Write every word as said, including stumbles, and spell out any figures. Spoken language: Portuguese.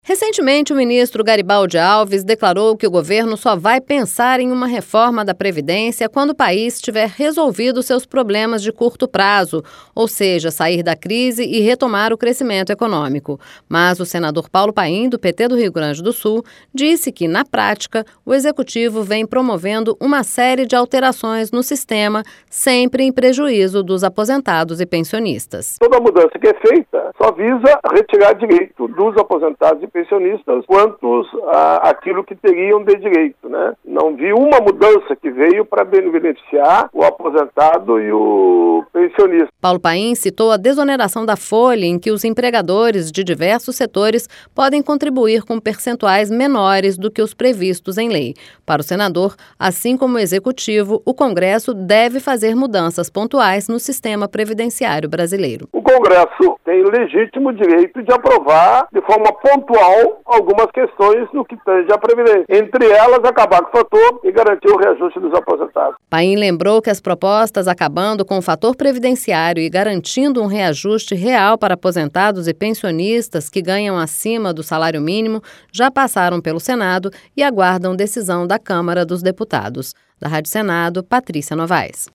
Recentemente, o ministro Garibaldi Alves declarou que o governo só vai pensar em uma reforma da Previdência quando o país tiver resolvido seus problemas de curto prazo, ou seja, sair da crise e retomar o crescimento econômico. Mas o senador Paulo Paim, do P T do Rio Grande do Sul, disse que, na prática, o executivo vem promovendo uma série de alterações no sistema, sempre em prejuízo dos aposentados e pensionistas. Toda mudança que é feita só visa retirar direito dos aposentados e pensionistas quanto a, aquilo que teriam de direito, né? Não vi uma mudança que veio para beneficiar o aposentado e o pensionista. Paulo Paim citou a desoneração da folha, em que os empregadores de diversos setores podem contribuir com percentuais menores do que os previstos em lei. Para o senador, assim como o executivo, o Congresso deve fazer mudanças pontuais no sistema previdenciário brasileiro. O Congresso tem legítimo direito de aprovar de forma pontual algumas questões no que tange à Previdência. Entre elas, acabar com o fator e garantir o reajuste dos aposentados. Paim lembrou que as propostas acabando com o fator previdenciário e garantindo um reajuste real para aposentados e pensionistas que ganham acima do salário mínimo já passaram pelo Senado e aguardam decisão da Câmara dos Deputados. Da Rádio Senado, Patrícia Novaes.